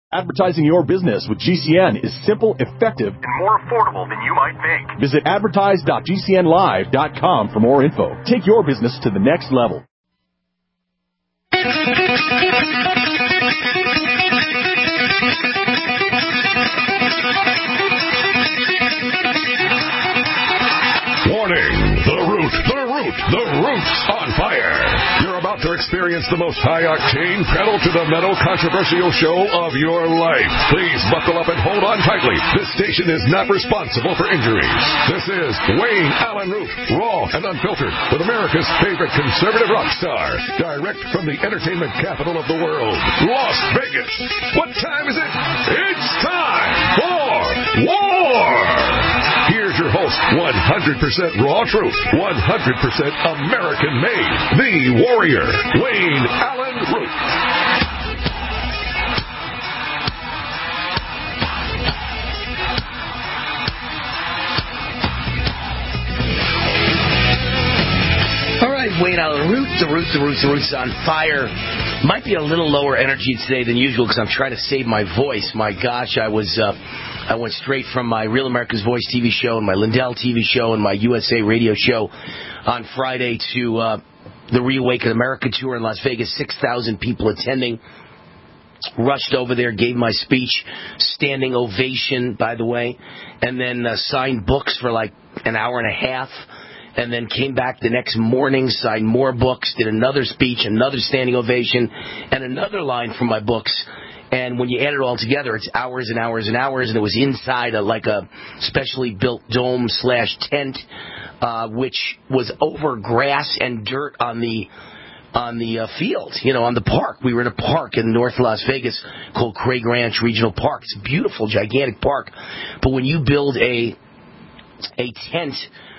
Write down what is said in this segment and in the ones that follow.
Advertising your business with GCN is simple, effective, and more affordable than you might think. Visit advertise.gcnlive.com for more info. Take your business to the next level. Warning! The Root's on fire. You're about to experience the most high-octane, pedal-to-the-metal controversial show of your life. Please buckle up and hold on tightly. This station is not responsible for injuries. This is Wayne Allen Root, raw and unfiltered, with America's favorite conservative rock star, direct from the entertainment capital of the world, Las Vegas. What time is it? It's time for war! Here's your host, 100% raw truth, 100% American-made, the warrior, Wayne Allen Root. All right, Wayne Allen Root, the Root's on fire. Might be a little lower energy today than usual because I'm trying to save my voice. My gosh, I went straight from my Real America's Voice TV show and my Lindell TV show and my USA radio show on Friday to the Reawaken America tour in Las Vegas. 6,000 people attending. Rushed over there, gave my speech, standing ovation, by the way, and then signed books for like an hour and a half. And then came back the next morning, signed more books, did another speech, another standing ovation, and another line from my books. And when you add it all together, it's hours and hours and hours. And it was inside like a specially built dome/tent, which was over grass and dirt on the field, on the park. We were in a park in North Las Vegas called Craig Ranch Regional Park. It's a beautiful, gigantic park. But when you build a tent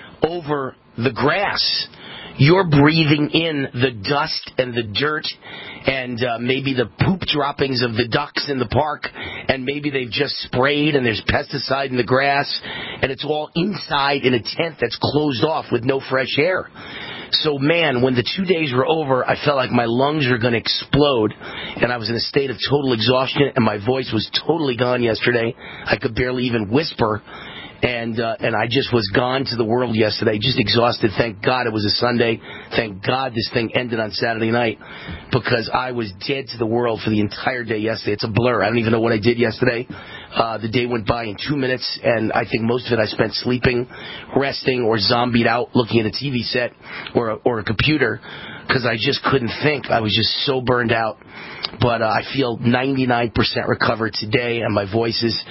over the grass, you're breathing in the dust and the dirt and maybe the poop droppings of the ducks in the park, and maybe they've just sprayed and there's pesticide in the grass, and it's all inside in a tent that's closed off with no fresh air. So, man, when the 2 days were over, I felt like my lungs were going to explode, and I was in a state of total exhaustion, and my voice was totally gone yesterday. I could barely even whisper. And I just was gone to the world yesterday, just exhausted. Thank God it was a Sunday. Thank God this thing ended on Saturday night, because I was dead to the world for the entire day yesterday. It's a blur. I don't even know what I did yesterday. The day went by in 2 minutes, and I think most of it I spent sleeping, resting, or zombied out looking at a TV set or a computer, because I just couldn't think. I was just so burned out. But I feel 99% recovered today, and my voice is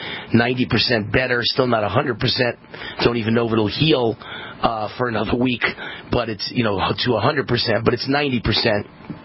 90% better. Still not 100%. Don't even know if it'll heal for another week. But it's, to 100%. But it's 90%.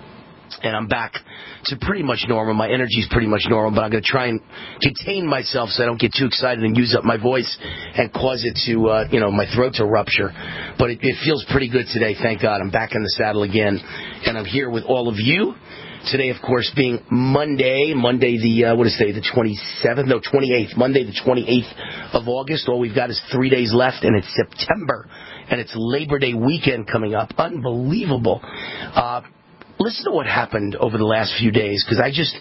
And I'm back to pretty much normal. My energy's pretty much normal, but I'm going to try and contain myself so I don't get too excited and use up my voice and cause it to, my throat to rupture. But it feels pretty good today, thank God. I'm back in the saddle again, and I'm here with all of you. Today, of course, being Monday the, the 27th? No, 28th. Monday the 28th of August. All we've got is 3 days left, and it's September, and it's Labor Day weekend coming up. Unbelievable. Listen to what happened over the last few days, because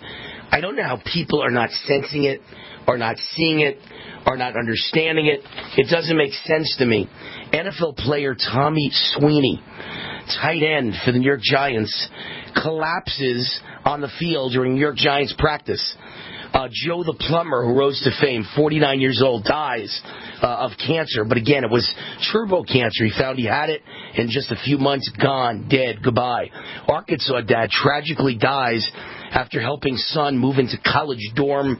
I don't know how people are not sensing it, are not seeing it, are not understanding it. It doesn't make sense to me. NFL player Tommy Sweeney, tight end for the New York Giants, collapses on the field during New York Giants practice. Joe the plumber, who rose to fame, 49 years old, dies of cancer. But again, it was turbo cancer. He found he had it in just a few months. Gone, dead, goodbye. Arkansas dad tragically dies after helping son move into college dorm.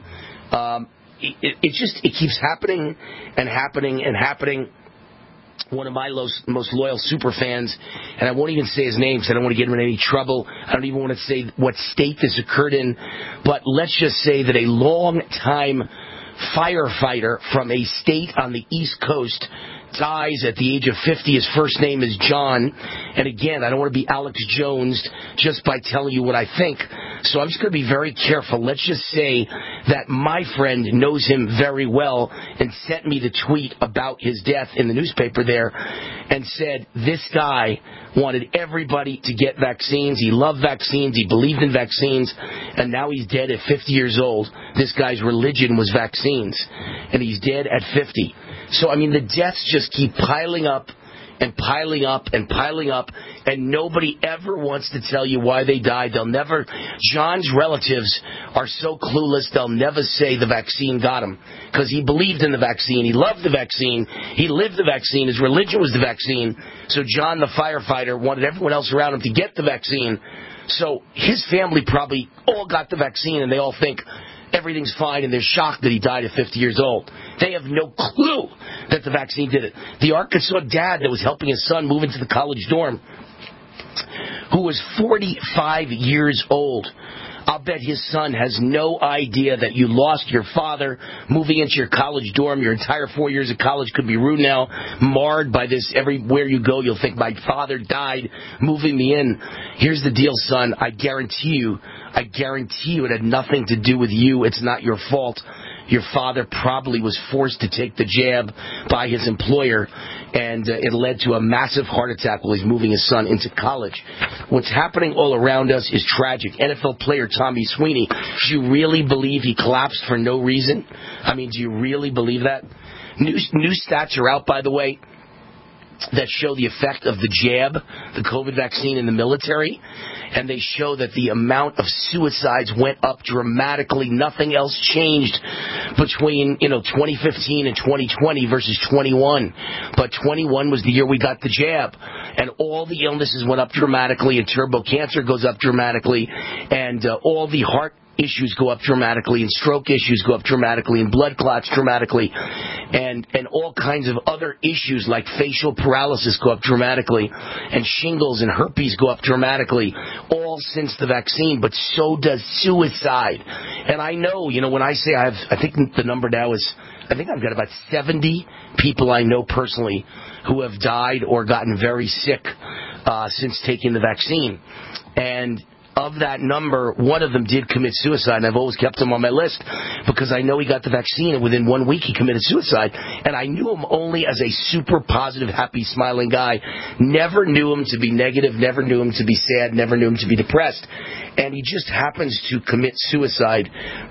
It keeps happening and happening and happening. One of my most loyal super fans, and I won't even say his name because I don't want to get him in any trouble. I don't even want to say what state this occurred in, but let's just say that a long-time firefighter from a state on the East Coast dies at the age of 50. His first name is John. And again, I don't want to be Alex Jones just by telling you what I think. So I'm just going to be very careful. Let's just say that my friend knows him very well and sent me the tweet about his death in the newspaper there and said this guy wanted everybody to get vaccines. He loved vaccines. He believed in vaccines. And now he's dead at 50 years old. This guy's religion was vaccines. And he's dead at 50. So, I mean, the deaths just keep piling up and piling up and piling up, and nobody ever wants to tell you why they died. They'll never. John's relatives are so clueless, they'll never say the vaccine got him, because he believed in the vaccine. He loved the vaccine. He lived the vaccine. His religion was the vaccine. So John, the firefighter, wanted everyone else around him to get the vaccine. So his family probably all got the vaccine, and they all think everything's fine, and they're shocked that he died at 50 years old. They have no clue that the vaccine did it. The Arkansas dad that was helping his son move into the college dorm, who was 45 years old, I'll bet his son has no idea that you lost your father moving into your college dorm. Your entire 4 years of college could be ruined now, marred by this. Everywhere you go, you'll think, my father died moving me in. Here's the deal, son. I guarantee you it had nothing to do with you. It's not your fault. Your father probably was forced to take the jab by his employer, and it led to a massive heart attack while he's moving his son into college. What's happening all around us is tragic. NFL player Tommy Sweeney, do you really believe he collapsed for no reason? I mean, do you really believe that? New stats are out, by the way, that show the effect of the jab, the COVID vaccine in the military, and they show that the amount of suicides went up dramatically. Nothing else changed between 2015 and 2020 versus 21. But 21 was the year we got the jab, and all the illnesses went up dramatically, and turbo cancer goes up dramatically, and all the heart issues go up dramatically, and stroke issues go up dramatically, and blood clots dramatically, and all kinds of other issues like facial paralysis go up dramatically, and shingles and herpes go up dramatically, all since the vaccine. But so does suicide. And I know, when I say I think the number now is, I think I've got about 70 people I know personally who have died or gotten very sick since taking the vaccine. And of that number, one of them did commit suicide, and I've always kept him on my list because I know he got the vaccine, and within 1 week he committed suicide. And I knew him only as a super positive, happy, smiling guy. Never knew him to be negative, never knew him to be sad, never knew him to be depressed. And he just happens to commit suicide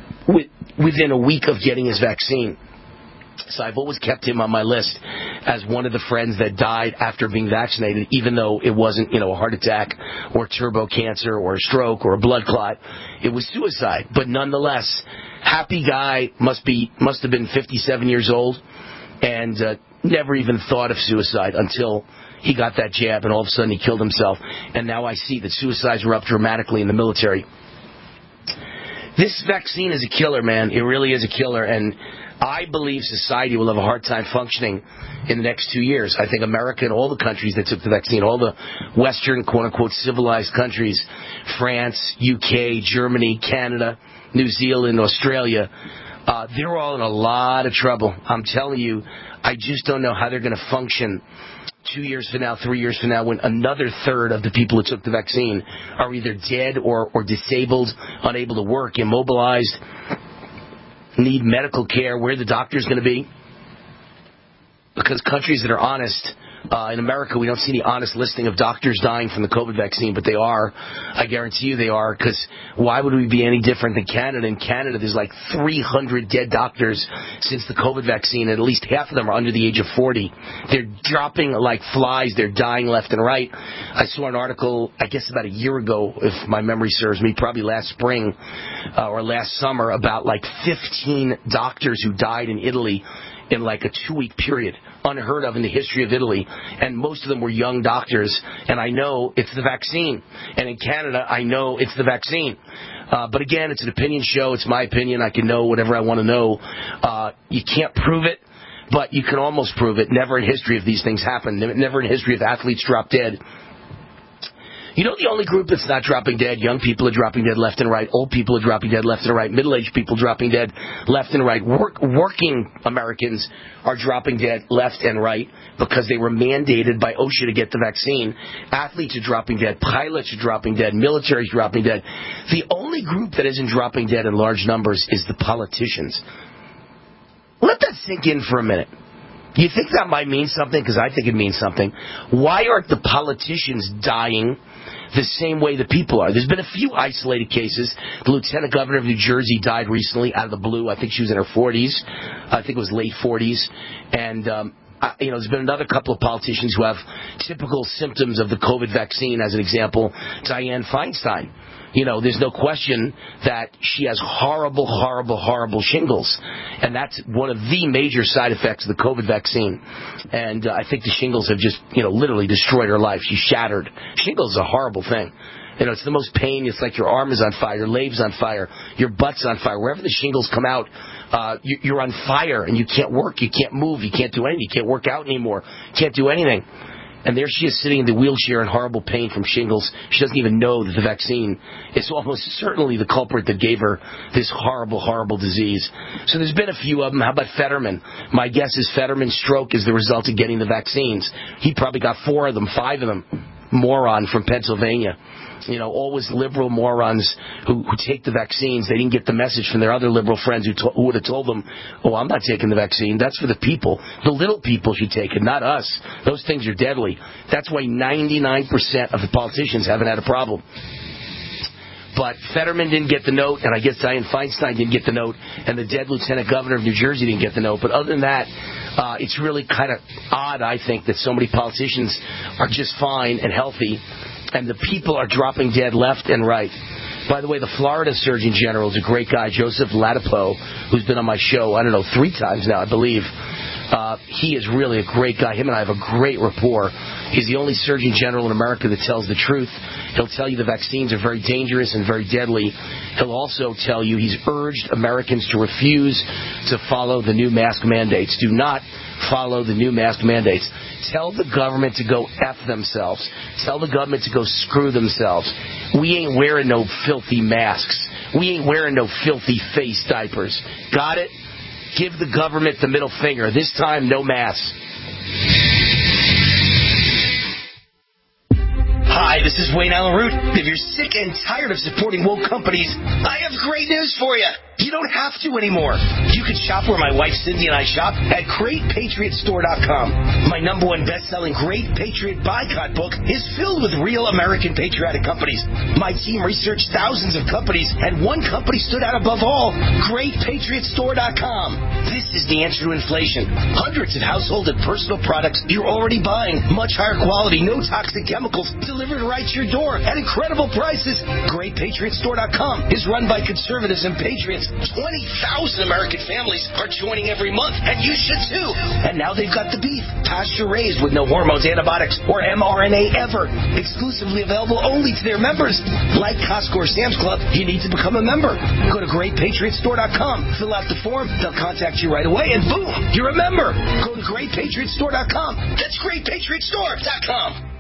within a week of getting his vaccine. So I've always kept him on my list as one of the friends that died after being vaccinated, even though it wasn't, a heart attack or turbo cancer or a stroke or a blood clot. It was suicide. But nonetheless, happy guy, must have been 57 years old, and never even thought of suicide until he got that jab, and all of a sudden he killed himself. And now I see that suicides were up dramatically in the military. This vaccine is a killer, man. It really is a killer, and I believe society will have a hard time functioning in the next 2 years. I think America and all the countries that took the vaccine, all the Western, quote-unquote, civilized countries, France, UK, Germany, Canada, New Zealand, Australia, they're all in a lot of trouble. I'm telling you, I just don't know how they're going to function 2 years from now, 3 years from now, when another third of the people who took the vaccine are either dead or disabled, unable to work, immobilized, need medical care. Where the doctor's going to be? Because countries that are honest, in America, we don't see any honest listing of doctors dying from the COVID vaccine, but they are. I guarantee you they are, because why would we be any different than Canada? In Canada, there's like 300 dead doctors since the COVID vaccine, and at least half of them are under the age of 40. They're dropping like flies. They're dying left and right. I saw an article, I guess about a year ago, if my memory serves me, probably last spring or last summer, about like 15 doctors who died in Italy in like a 2-week period, unheard of in the history of Italy, and most of them were young doctors, and I know it's the vaccine. And in Canada, I know it's the vaccine. But again, it's an opinion show. It's my opinion. I can know whatever I want to know. You can't prove it, but you can almost prove it. Never in history have these things happened. Never in history have athletes dropped dead. You know the only group that's not dropping dead? Young people are dropping dead left and right. Old people are dropping dead left and right. Middle-aged people dropping dead left and right. Working Americans are dropping dead left and right because they were mandated by OSHA to get the vaccine. Athletes are dropping dead. Pilots are dropping dead. Military is dropping dead. The only group that isn't dropping dead in large numbers is the politicians. Let that sink in for a minute. You think that might mean something? Because I think it means something. Why aren't the politicians dying the same way the people are? There's been a few isolated cases. The lieutenant governor of New Jersey died recently out of the blue. I think she was in her 40s. I think it was late 40s. And, there's been another couple of politicians who have typical symptoms of the COVID vaccine. As an example, Dianne Feinstein. There's no question that she has horrible, horrible, horrible shingles. And that's one of the major side effects of the COVID vaccine. And I think the shingles have just, literally destroyed her life. She's shattered. Shingles is a horrible thing. It's the most pain. It's like your arm is on fire, your leg's on fire, your butt's on fire. Wherever the shingles come out, you're on fire and you can't work, you can't move, you can't do anything, you can't work out anymore, can't do anything. And there she is sitting in the wheelchair in horrible pain from shingles. She doesn't even know that the vaccine is almost certainly the culprit that gave her this horrible, horrible disease. So there's been a few of them. How about Fetterman? My guess is Fetterman's stroke is the result of getting the vaccines. He probably got 4 of them, 5 of them. Moron from Pennsylvania. Always liberal morons who take the vaccines. They didn't get the message from their other liberal friends who would have told them, oh, I'm not taking the vaccine. That's for the people. The little people should take it, not us. Those things are deadly. That's why 99% of the politicians haven't had a problem. But Fetterman didn't get the note, and I guess Dianne Feinstein didn't get the note, and the dead lieutenant governor of New Jersey didn't get the note. But other than that, it's really kind of odd, I think, that so many politicians are just fine and healthy, and the people are dropping dead left and right. By the way, the Florida Surgeon General is a great guy, Joseph Ladapo, who's been on my show, 3 times now, I believe. He is really a great guy. Him and I have a great rapport. He's the only Surgeon General in America that tells the truth. He'll tell you the vaccines are very dangerous and very deadly. He'll also tell you he's urged Americans to refuse to follow the new mask mandates. Do not follow the new mask mandates. Tell the government to go F themselves. Tell the government to go screw themselves. We ain't wearing no filthy masks. We ain't wearing no filthy face diapers. Got it? Give the government the middle finger. This time, no masks. Hi, this is Wayne Allen Root. If you're sick and tired of supporting woke companies, I have great news for you. You don't have to anymore. You can shop where my wife Cindy and I shop at GreatPatriotStore.com. My #1 best-selling Great Patriot Boycott book is filled with real American patriotic companies. My team researched thousands of companies, and one company stood out above all, GreatPatriotStore.com. This is the answer to inflation. Hundreds of household and personal products you're already buying. Much higher quality, no toxic chemicals, delivered right to your door at incredible prices. GreatPatriotStore.com is run by conservatives and patriots. 20,000 American families are joining every month, and you should too. And now they've got the beef, pasture-raised with no hormones, antibiotics, or mRNA ever. Exclusively available only to their members. Like Costco or Sam's Club, you need to become a member. Go to GreatPatriotStore.com, fill out the form, they'll contact you right away, and boom, you're a member. Go to GreatPatriotStore.com. That's GreatPatriotStore.com.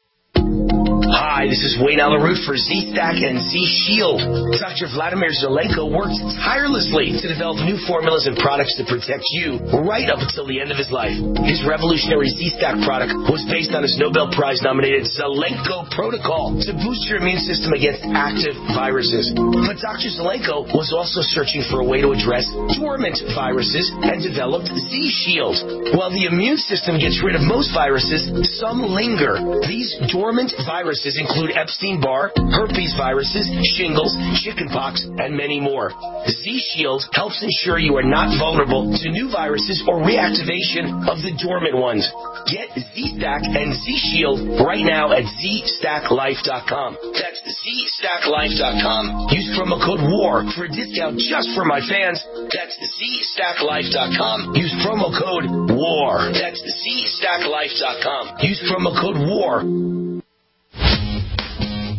Hi, this is Wayne Allen Root for Z-Stack and Z-Shield. Dr. Vladimir Zelenko worked tirelessly to develop new formulas and products to protect you right up until the end of his life. His revolutionary Z-Stack product was based on his Nobel Prize-nominated Zelenko protocol to boost your immune system against active viruses. But Dr. Zelenko was also searching for a way to address dormant viruses and developed Z-Shield. While the immune system gets rid of most viruses, some linger. These dormant viruses include Epstein-Barr, herpes viruses, shingles, chickenpox, and many more. Z-Shield helps ensure you are not vulnerable to new viruses or reactivation of the dormant ones. Get Z-Stack and Z-Shield right now at ZStackLife.com. That's ZStackLife.com. Use promo code WAR for a discount just for my fans. That's ZStackLife.com. Use promo code WAR. That's ZStackLife.com. Use promo code WAR. Hi,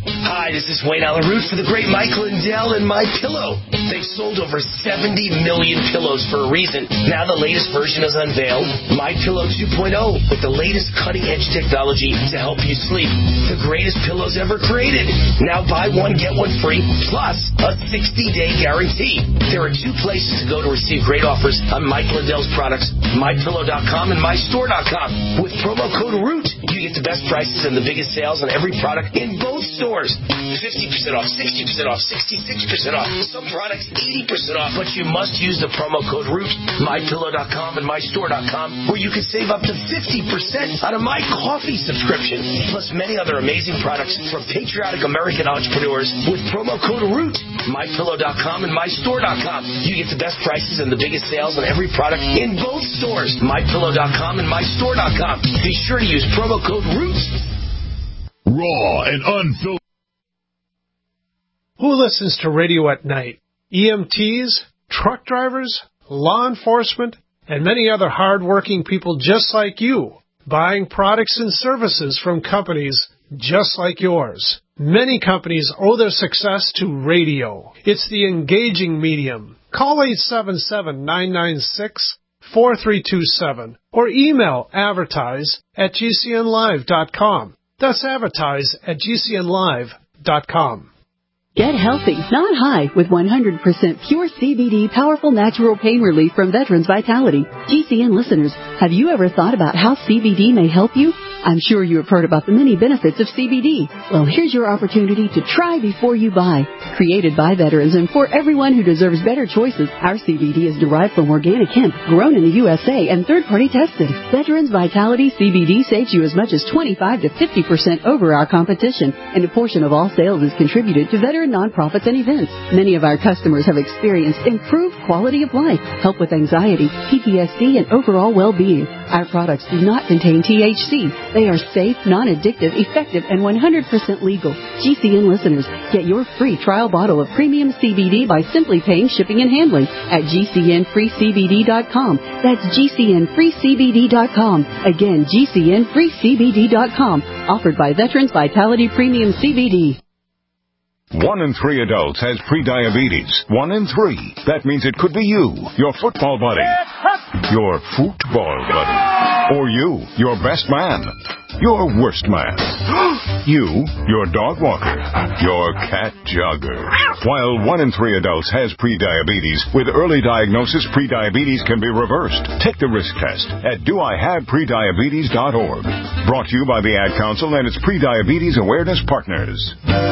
Hi, this is Wayne Allen Root for the great Mike Lindell and My Pillow. They've sold over 70 million pillows for a reason. Now the latest version is unveiled, My Pillow 2.0, with the latest cutting-edge technology to help you sleep. The greatest pillows ever created. Now buy one, get one free, plus a 60-day guarantee. There are two places to go to receive great offers on Mike Lindell's products, MyPillow.com and MyStore.com. With promo code ROOT, you get the best prices and the biggest sales on every product in both stores. 50% off, 60% off, 66% off. Some products 80% off, but you must use the promo code ROOT, MyPillow.com and MyStore.com, where you can save up to 50% on a My Coffee subscription, plus many other amazing products from patriotic American entrepreneurs with promo code ROOT, MyPillow.com and MyStore.com. You get the best prices and the biggest sales on every product in both stores, MyPillow.com and MyStore.com. Be sure to use promo code ROOT. Raw and unfiltered. Who listens to radio at night? EMTs, truck drivers, law enforcement, and many other hard-working people just like you, buying products and services from companies just like yours. Many companies owe their success to radio. It's the engaging medium. Call 877-996-4327 or email advertise@gcnlive.com. That's advertise@gcnlive.com. Get healthy, not high, with 100% pure CBD powerful natural pain relief from Veterans Vitality. GCN listeners, have you ever thought about how CBD may help you? I'm sure you have heard about the many benefits of CBD. Well, here's your opportunity to try before you buy. Created by veterans and for everyone who deserves better choices, our CBD is derived from organic hemp, grown in the USA and third-party tested. Veterans Vitality CBD saves you as much as 25 to 50% over our competition, and a portion of all sales is contributed to veteran nonprofits and events. Many of our customers have experienced improved quality of life, help with anxiety, PTSD, and overall well-being. Our products do not contain THC. They are safe, non-addictive, effective, and 100% legal. GCN listeners, get your free trial bottle of premium CBD by simply paying shipping and handling at GCNFreeCBD.com. That's GCNFreeCBD.com. Again, GCNFreeCBD.com. Offered by Veterans Vitality Premium CBD. 1 in 3 adults has prediabetes. 1 in 3. That means it could be you, your football buddy, your football buddy, or you, your best man, your worst man, you, your dog walker, your cat jogger. While 1 in 3 adults has prediabetes, with early diagnosis, prediabetes can be reversed. Take the risk test at doihaveprediabetes.org. Brought to you by the Ad Council and its Prediabetes Awareness Partners.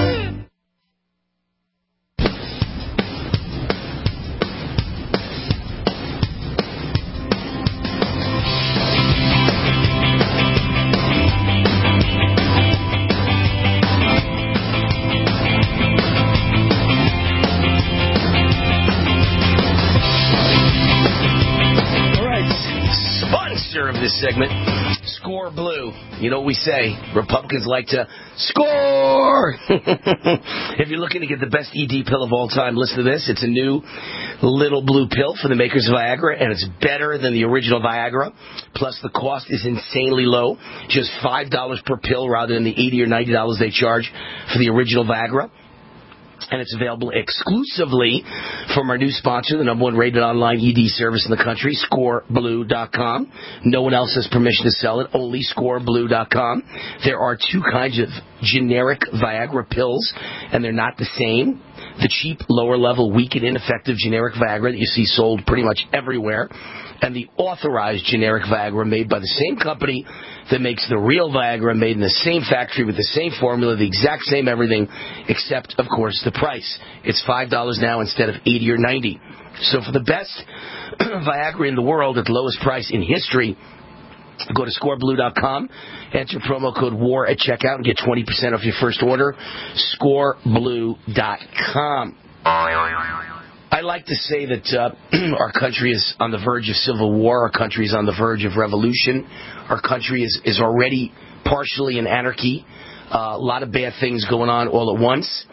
This segment, Score Blue. You know what we say, Republicans like to score. If you're looking to get the best ED pill of all time, listen to this. It's a new little blue pill for the makers of Viagra, and it's better than the original Viagra. Plus, the cost is insanely low, just $5 per pill rather than the $80 or $90 they charge for the original Viagra. And it's available exclusively from our new sponsor, the #1 rated online ED service in the country, ScoreBlue.com. No one else has permission to sell it, only ScoreBlue.com. There are 2 kinds of generic Viagra pills, and they're not the same. The cheap, lower-level, weak and ineffective generic Viagra that you see sold pretty much everywhere, and the authorized generic Viagra made by the same company that makes the real Viagra, made in the same factory with the same formula, the exact same everything, except, of course, the price. It's $5 now instead of $80 or $90. So for the best Viagra in the world at the lowest price in history, go to ScoreBlue.com, enter promo code WAR at checkout, and get 20% off your first order. ScoreBlue.com. I like to say that our country is on the verge of civil war. Our country is on the verge of revolution. Our country is already partially in anarchy. A lot of bad things going on all at once.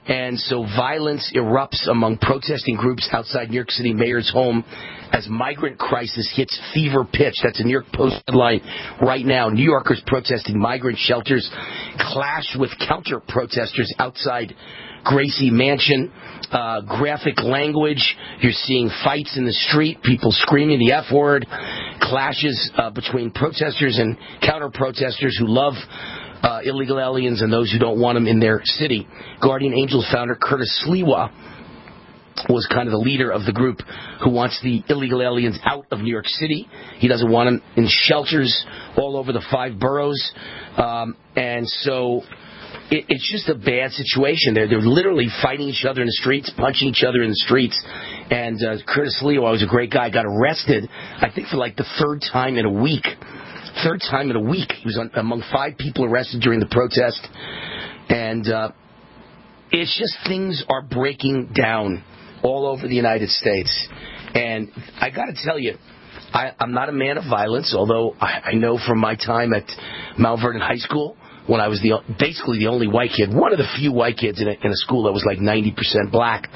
And so violence erupts among protesting groups outside New York City mayor's home as migrant crisis hits fever pitch. That's a New York Post headline right now. New Yorkers protesting migrant shelters clash with counter-protesters outside Gracie Mansion. Graphic language. You're seeing fights in the street, people screaming the F word, clashes between protesters and counter-protesters who love illegal aliens and those who don't want them in their city. Guardian Angels founder Curtis Sliwa was kind of the leader of the group who wants the illegal aliens out of New York City. He doesn't want them in shelters all over the 5 boroughs. And so it's just a bad situation. They're literally fighting each other in the streets, punching each other in the streets. And Curtis Sliwa was a great guy, got arrested, I think, for like the third time in a week. He was among 5 people arrested during the protest. And it's just things are breaking down all over the United States. And I got to tell you, I'm not a man of violence, although I know from my time at Mount Vernon High School, when I was basically the only white kid, one of the few white kids in a school that was like 90% black.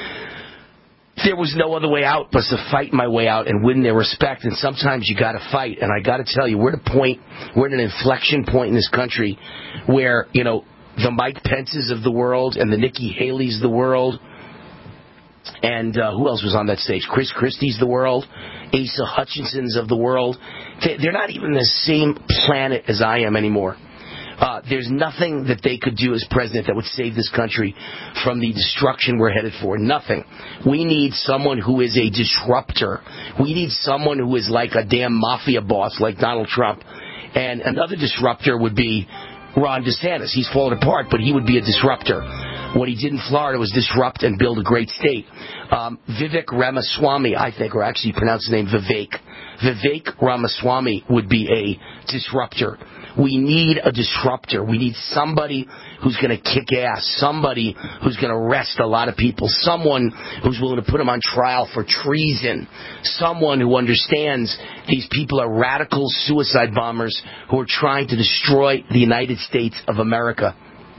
There was no other way out but to fight my way out and win their respect. And sometimes you got to fight. And I got to tell you, we're at an inflection point in this country where, the Mike Pences of the world and the Nikki Haley's of the world, and who else was on that stage? Chris Christie's of the world, Asa Hutchinson's of the world. They're not even the same planet as I am anymore. There's nothing that they could do as president that would save this country from the destruction we're headed for. Nothing. We need someone who is a disruptor. We need someone who is like a damn mafia boss like Donald Trump. And another disruptor would be Ron DeSantis. He's fallen apart, but he would be a disruptor. What he did in Florida was disrupt and build a great state. Vivek Ramaswamy, I think, or actually pronounce his name Vivek. Vivek Ramaswamy would be a disruptor. We need a disruptor. We need somebody who's going to kick ass, somebody who's going to arrest a lot of people, someone who's willing to put them on trial for treason, someone who understands these people are radical suicide bombers who are trying to destroy the United States of America.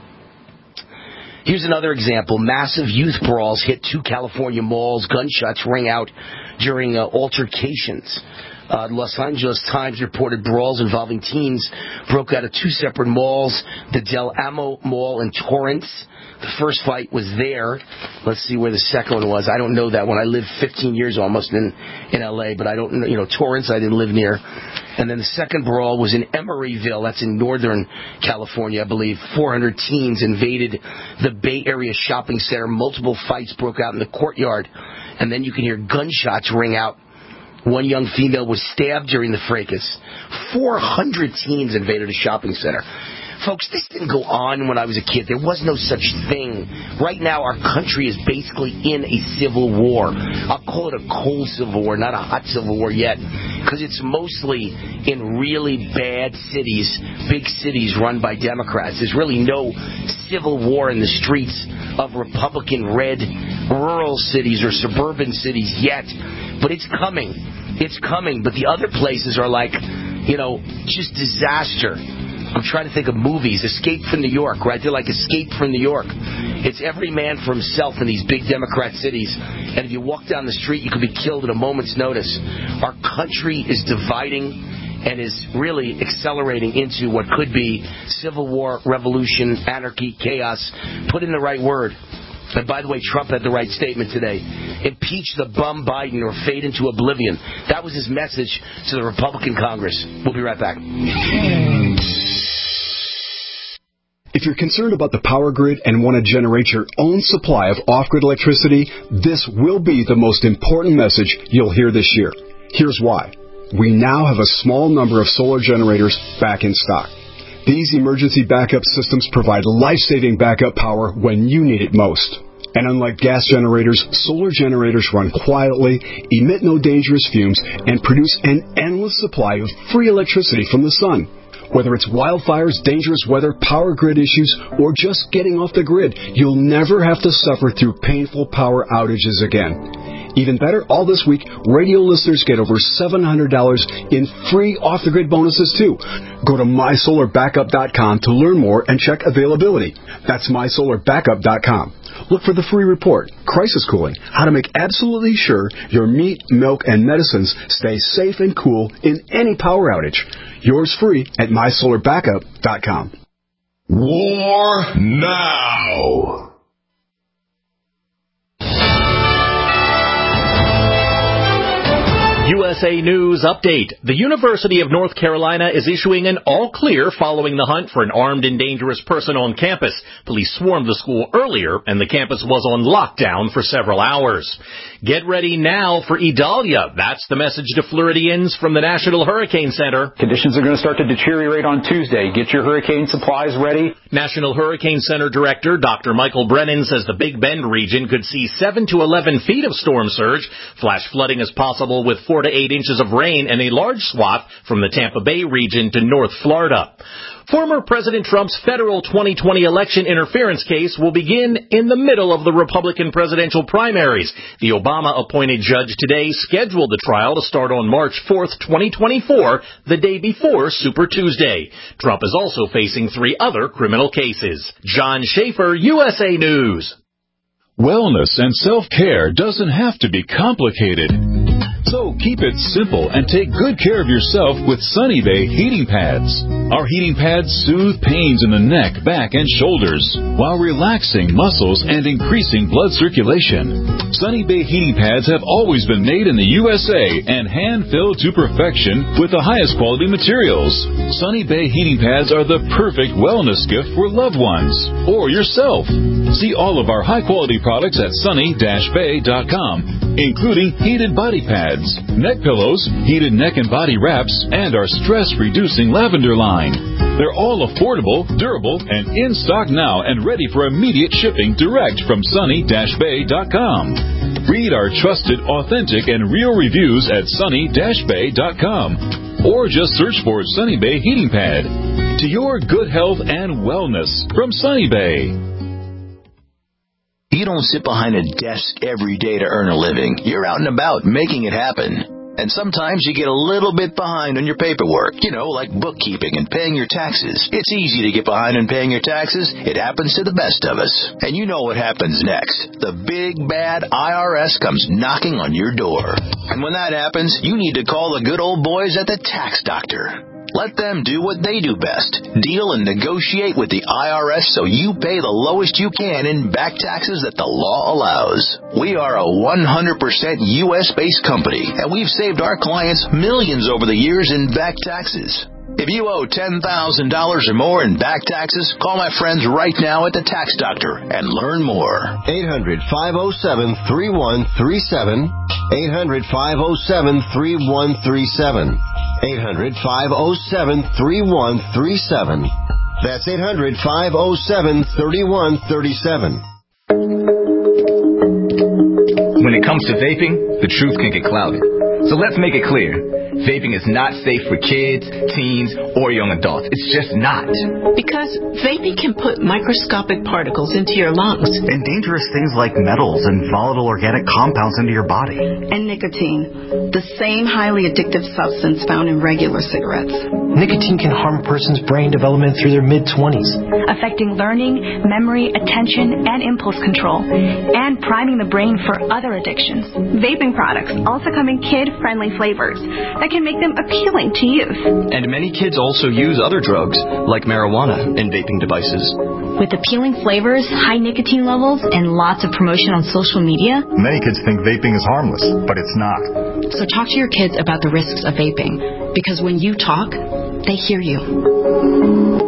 Here's another example. Massive youth brawls hit 2 California malls. Gunshots ring out during altercations. The Los Angeles Times reported brawls involving teens broke out of 2 separate malls, the Del Amo Mall in Torrance. The first fight was there. Let's see where the second one was. I don't know that one. I lived 15 years almost in L.A., but I don't know, Torrance I didn't live near. And then the second brawl was in Emeryville. That's in Northern California, I believe. 400 teens invaded the Bay Area shopping center. Multiple fights broke out in the courtyard. And then you can hear gunshots ring out. One young female was stabbed during the fracas. 400 teens invaded a shopping center. Folks, this didn't go on when I was a kid. There was no such thing. Right now, our country is basically in a civil war. I'll call it a cold civil war, not a hot civil war yet, because it's mostly in really bad cities, big cities run by Democrats. There's really no civil war in the streets of Republican-red rural cities or suburban cities yet, but it's coming. It's coming, but the other places are like, just disaster. I'm trying to think of movies. Escape from New York, right? They're like Escape from New York. It's every man for himself in these big Democrat cities. And if you walk down the street, you could be killed at a moment's notice. Our country is dividing and is really accelerating into what could be civil war, revolution, anarchy, chaos. Put in the right word. And by the way, Trump had the right statement today. Impeach the bum Biden or fade into oblivion. That was his message to the Republican Congress. We'll be right back. If you're concerned about the power grid and want to generate your own supply of off-grid electricity, this will be the most important message you'll hear this year. Here's why. We now have a small number of solar generators back in stock. These emergency backup systems provide life-saving backup power when you need it most. And unlike gas generators, solar generators run quietly, emit no dangerous fumes, and produce an endless supply of free electricity from the sun. Whether it's wildfires, dangerous weather, power grid issues, or just getting off the grid, you'll never have to suffer through painful power outages again. Even better, all this week, radio listeners get over $700 in free off-the-grid bonuses, too. Go to mysolarbackup.com to learn more and check availability. That's mysolarbackup.com. look for the free report, Crisis Cooling, how to make absolutely sure your meat, milk, and medicines stay safe and cool in any power outage. Yours free at mysolarbackup.com. War now. USA News Update. The University of North Carolina is issuing an all-clear following the hunt for an armed and dangerous person on campus. Police swarmed the school earlier, and the campus was on lockdown for several hours. Get ready now for Idalia. That's the message to Floridians from the National Hurricane Center. Conditions are going to start to deteriorate on Tuesday. Get your hurricane supplies ready. National Hurricane Center Director Dr. Michael Brennan says the Big Bend region could see 7 to 11 feet of storm surge. Flash flooding is possible with 4 to 8 inches of rain in a large swath from the Tampa Bay region to North Florida. Former President Trump's federal 2020 election interference case will begin in the middle of the Republican presidential primaries. The Obama-appointed judge today scheduled the trial to start on March 4th, 2024, the day before Super Tuesday. Trump is also facing 3 other criminal cases. John Schaefer, USA News. Wellness and self-care doesn't have to be complicated. So keep it simple and take good care of yourself with Sunny Bay heating pads. Our heating pads soothe pains in the neck, back, and shoulders while relaxing muscles and increasing blood circulation. Sunny Bay heating pads have always been made in the USA and hand-filled to perfection with the highest quality materials. Sunny Bay heating pads are the perfect wellness gift for loved ones or yourself. See all of our high-quality products at sunny-bay.com, including heated body pads, neck pillows, heated neck and body wraps, and our stress-reducing lavender line. They're all affordable, durable, and in stock now and ready for immediate shipping direct from sunny-bay.com. Read our trusted, authentic, and real reviews at sunny-bay.com or just search for Sunny Bay Heating Pad. To your good health and wellness from Sunny Bay. You don't sit behind a desk every day to earn a living. You're out and about making it happen. And sometimes you get a little bit behind on your paperwork, like bookkeeping and paying your taxes. It's easy to get behind on paying your taxes. It happens to the best of us. And you know what happens next. The big, bad IRS comes knocking on your door. And when that happens, you need to call the good old boys at the Tax Doctor. Let them do what they do best. Deal and negotiate with the IRS so you pay the lowest you can in back taxes that the law allows. We are a 100% U.S.-based company, and we've saved our clients millions over the years in back taxes. If you owe $10,000 or more in back taxes, call my friends right now at the Tax Doctor and learn more. 800-507-3137. 800-507-3137. 800-507-3137. That's 800-507-3137. When it comes to vaping, the truth can get clouded. So let's make it clear. Vaping is not safe for kids, teens, or young adults. It's just not. Because vaping can put microscopic particles into your lungs. And dangerous things like metals and volatile organic compounds into your body. And nicotine, the same highly addictive substance found in regular cigarettes. Nicotine can harm a person's brain development through their mid-20s. Affecting learning, memory, attention, and impulse control. And priming the brain for other addictions. Vaping products also come in kid-friendly flavors that can make them appealing to youth. And many kids also use other drugs, like marijuana, in vaping devices. With appealing flavors, high nicotine levels, and lots of promotion on social media, many kids think vaping is harmless, but it's not. So talk to your kids about the risks of vaping, because when you talk, they hear you.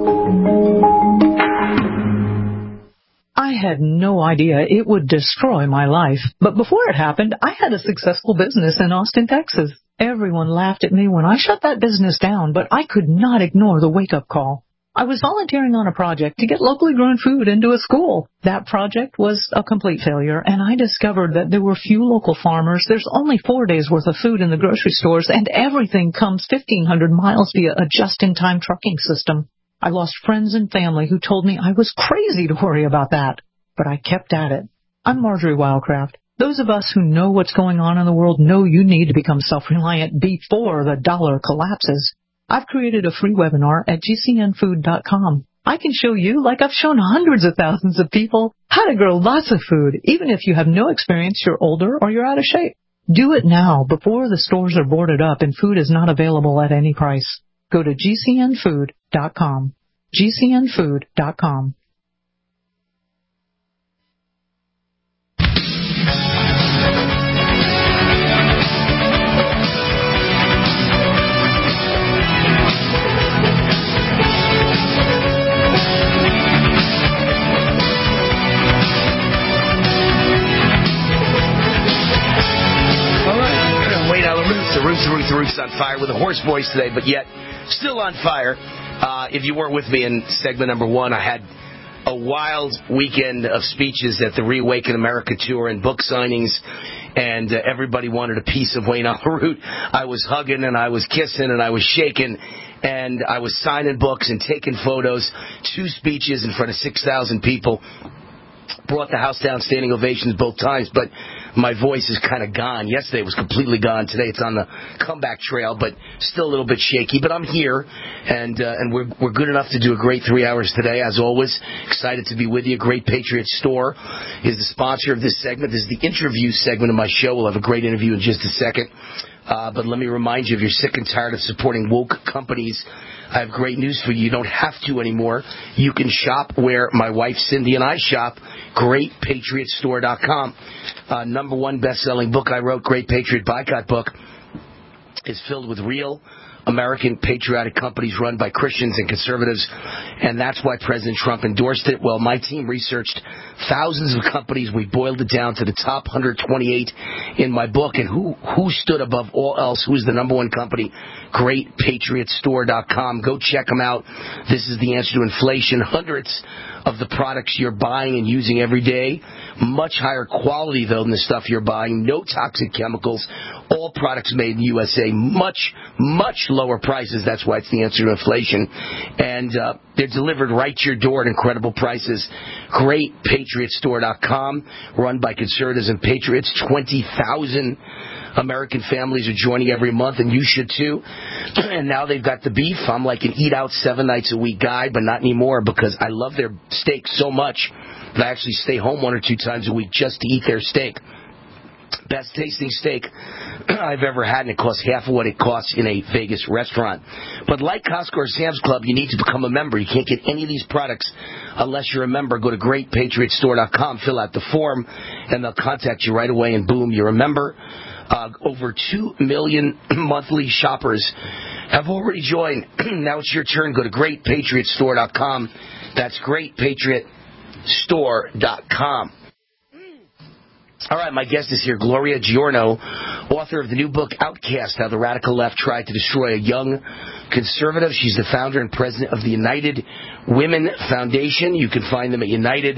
I had no idea it would destroy my life. But before it happened, I had a successful business in Austin, Texas. Everyone laughed at me when I shut that business down, but I could not ignore the wake-up call. I was volunteering on a project to get locally grown food into a school. That project was a complete failure, and I discovered that there were few local farmers. There's only 4 days' worth of food in the grocery stores, and everything comes 1,500 miles via a just-in-time trucking system. I lost friends and family who told me I was crazy to worry about that, but I kept at it. I'm Marjorie Wildcraft. Those of us who know what's going on in the world know you need to become self-reliant before the dollar collapses. I've created a free webinar at gcnfood.com. I can show you, like I've shown hundreds of thousands of people, how to grow lots of food, even if you have no experience, you're older, or you're out of shape. Do it now, before the stores are boarded up and food is not available at any price. Go to GCNfood.com. GCNfood.com. The Roots on fire with a hoarse voice today, but yet still on fire. If you weren't with me in segment number one, I had a wild weekend of speeches at the Reawaken America tour and book signings, and everybody wanted a piece of Wayne Allyn Root. I was hugging and I was kissing and I was shaking, and I was signing books and taking photos. 2 speeches in front of 6,000 people. Brought the house down, standing ovations both times, but my voice is kind of gone. Yesterday it was completely gone. Today it's on the comeback trail, but still a little bit shaky. But I'm here, and we're good enough to do a great 3 hours today. As always, excited to be with you. Great Patriot Store is the sponsor of this segment. This is the interview segment of my show. We'll have a great interview in just a second. But let me remind you, if you're sick and tired of supporting woke companies, I have great news for you. You don't have to anymore. You can shop where my wife Cindy and I shop, GreatPatriotStore.com. Number 1 best-selling book I wrote, Great Patriot Boycott book, is filled with real American patriotic companies run by Christians and conservatives, and that's why President Trump endorsed it. Well, my team researched thousands of companies. We boiled it down to the top 128 in my book, and who stood above all else? Who's the number 1 company? GreatPatriotStore.com. Go check them out. This is the answer to inflation. Hundreds of the products you're buying and using every day. Much higher quality, though, than the stuff you're buying. No toxic chemicals. All products made in the USA. Much, much lower prices. That's why it's the answer to inflation. And they're delivered right to your door at incredible prices. GreatPatriotStore.com. Run by conservatives and patriots. 20,000 American families are joining every month, and you should too. And now they've got the beef. I'm like an eat out 7 nights a week guy, but not anymore, because I love their steak so much that I actually stay home 1 or 2 times a week just to eat their steak. Best tasting steak I've ever had, and it costs half of what it costs in a Vegas restaurant. But like Costco or Sam's Club, you need to become a member. You can't get any of these products unless you're a member. Go to GreatPatriotStore.com, fill out the form, and they'll contact you right away, and boom, you're a member. Over 2 million monthly shoppers have already joined. Now it's your turn. Go to GreatPatriotStore.com. That's GreatPatriotStore.com. All right, my guest is here, Gloria Giorno, author of the new book, Outcast, How the Radical Left Tried to Destroy a Young Conservative. She's the founder and president of the United Women Foundation. You can find them at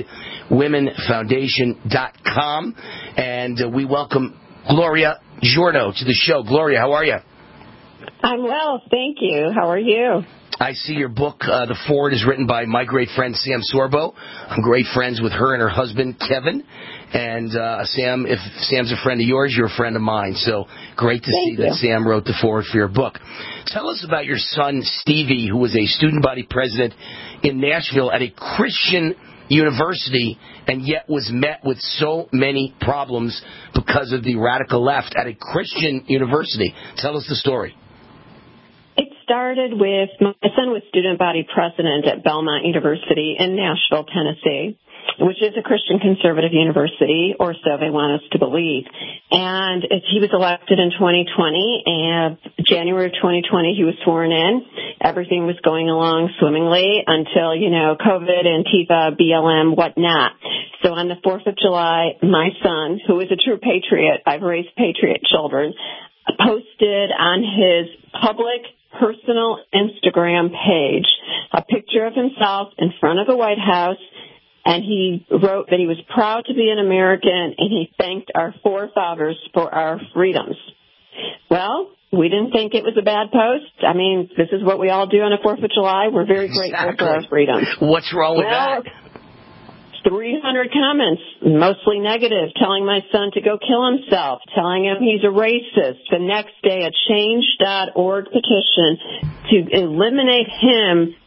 UnitedWomenFoundation.com. And we welcome Gloria Giorno to the show. Gloria, how are you? I'm well, thank you. How are you? I see your book, The Forward, is written by my great friend Sam Sorbo. I'm great friends with her and her husband, Kevin. And Sam, if Sam's a friend of yours, you're a friend of mine. So great to see that Sam wrote the forward for your book. Tell us about your son, Stevie, who was a student body president in Nashville at a Christian university, and yet was met with so many problems because of the radical left at a Christian university. Tell us the story. It started with my son was student body president at Belmont University in Nashville, Tennessee, which is a Christian conservative university, or so they want us to believe. And he was elected in 2020, and January of 2020 he was sworn in. Everything was going along swimmingly until, COVID, Antifa, BLM, whatnot. So on the 4th of July, my son, who is a true patriot, I've raised patriot children, posted on his public personal Instagram page a picture of himself in front of the White House, and he wrote that he was proud to be an American, and he thanked our forefathers for our freedoms. Well, we didn't think it was a bad post. I mean, this is what we all do on the 4th of July. We're very grateful for our freedoms. What's wrong with that? 300 comments, mostly negative, telling my son to go kill himself, telling him he's a racist. The next day, a Change.org petition to eliminate him as